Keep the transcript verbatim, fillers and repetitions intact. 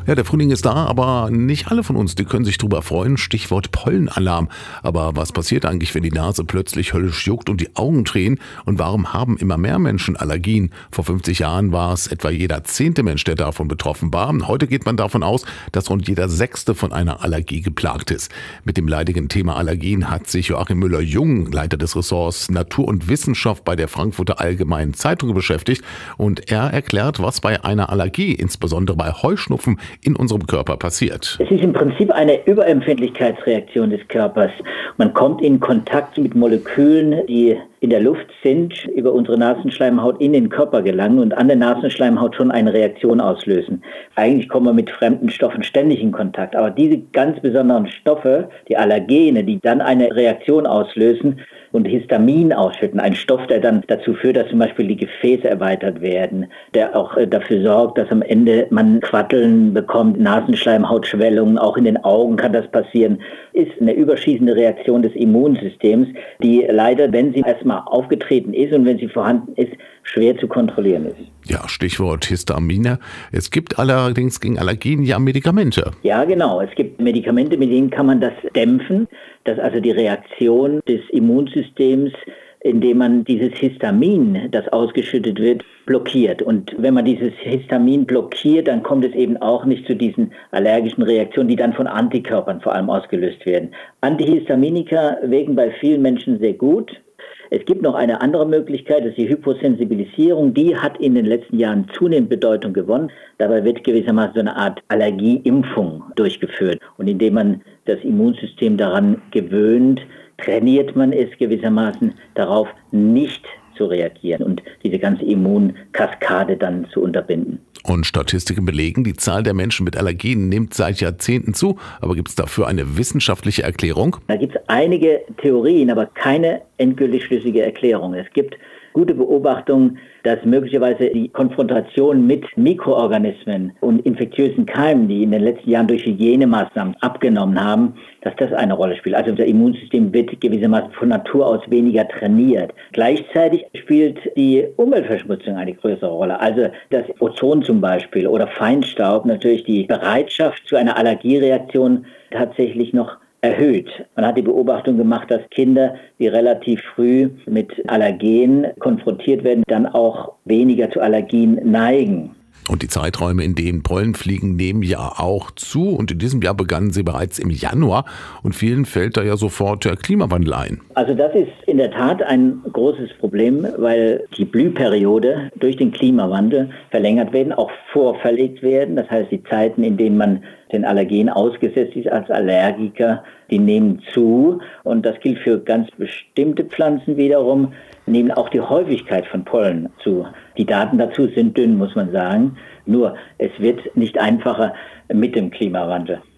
Ja, der Frühling ist da, aber nicht alle von uns, die können sich drüber freuen. Stichwort Pollenalarm. Aber was passiert eigentlich, wenn die Nase plötzlich höllisch juckt und die Augen tränen? Und warum haben immer mehr Menschen Allergien? Vor fünfzig Jahren war es etwa jeder zehnte Mensch, der davon betroffen war. Heute geht man davon aus, dass rund jeder sechste von einer Allergie geplagt ist. Mit dem leidigen Thema Allergien hat sich Joachim Müller-Jung, Leiter des Ressorts Natur und Wissenschaft bei der Frankfurter Allgemeinen Zeitung, beschäftigt. Und er erklärt, was bei einer Allergie, insbesondere bei Heuschnupfen, in unserem Körper passiert. Es ist im Prinzip eine Überempfindlichkeitsreaktion des Körpers. Man kommt in Kontakt mit Molekülen, die in der Luft sind, über unsere Nasenschleimhaut in den Körper gelangen und an der Nasenschleimhaut schon eine Reaktion auslösen. Eigentlich kommen wir mit fremden Stoffen ständig in Kontakt, aber diese ganz besonderen Stoffe, die Allergene, die dann eine Reaktion auslösen und Histamin ausschütten, ein Stoff, der dann dazu führt, dass zum Beispiel die Gefäße erweitert werden, der auch dafür sorgt, dass am Ende man Quatteln bekommt, Nasenschleimhautschwellungen, auch in den Augen kann das passieren, ist eine überschießende Reaktion des Immunsystems, die leider, wenn sie erstmal aufgetreten ist und wenn sie vorhanden ist, schwer zu kontrollieren ist. Ja, Stichwort Histamine. Es gibt allerdings gegen Allergien ja Medikamente. Ja, genau. Es gibt Medikamente, mit denen kann man das dämpfen, dass also die Reaktion des Immunsystems, indem man dieses Histamin, das ausgeschüttet wird, blockiert. Und wenn man dieses Histamin blockiert, dann kommt es eben auch nicht zu diesen allergischen Reaktionen, die dann von Antikörpern vor allem ausgelöst werden. Antihistaminika wirken bei vielen Menschen sehr gut. Es gibt noch eine andere Möglichkeit, das ist die Hyposensibilisierung. Die hat in den letzten Jahren zunehmend Bedeutung gewonnen. Dabei wird gewissermaßen so eine Art Allergieimpfung durchgeführt. Und indem man das Immunsystem daran gewöhnt, trainiert man es gewissermaßen darauf, nicht zu reagieren und diese ganze Immunkaskade dann zu unterbinden. Und Statistiken belegen, die Zahl der Menschen mit Allergien nimmt seit Jahrzehnten zu. Aber gibt es dafür eine wissenschaftliche Erklärung? Da gibt es einige Theorien, aber keine endgültig schlüssige Erklärung. Es gibt gute Beobachtungen, dass möglicherweise die Konfrontation mit Mikroorganismen und infektiösen Keimen, die in den letzten Jahren durch Hygienemaßnahmen abgenommen haben, dass das eine Rolle spielt. Also unser Immunsystem wird gewissermaßen von Natur aus weniger trainiert. Gleichzeitig spielt die Umweltverschmutzung eine größere Rolle. Also das Ozon zum Beispiel oder Feinstaub natürlich die Bereitschaft zu einer Allergiereaktion tatsächlich noch erhöht. Man hat die Beobachtung gemacht, dass Kinder, die relativ früh mit Allergen konfrontiert werden, dann auch weniger zu Allergien neigen. Und die Zeiträume, in denen Pollen fliegen, nehmen ja auch zu. Und in diesem Jahr begannen sie bereits im Januar. Und vielen fällt da ja sofort der Klimawandel ein. Also das ist in der Tat ein großes Problem, weil die Blühperiode durch den Klimawandel verlängert werden, auch vorverlegt werden. Das heißt, die Zeiten, in denen man den Allergen ausgesetzt ist als Allergiker, die nehmen zu. Und das gilt für ganz bestimmte Pflanzen wiederum, nehmen auch die Häufigkeit von Pollen zu. Die Daten dazu sind dünn, muss man sagen. Nur, es wird nicht einfacher mit dem Klimawandel.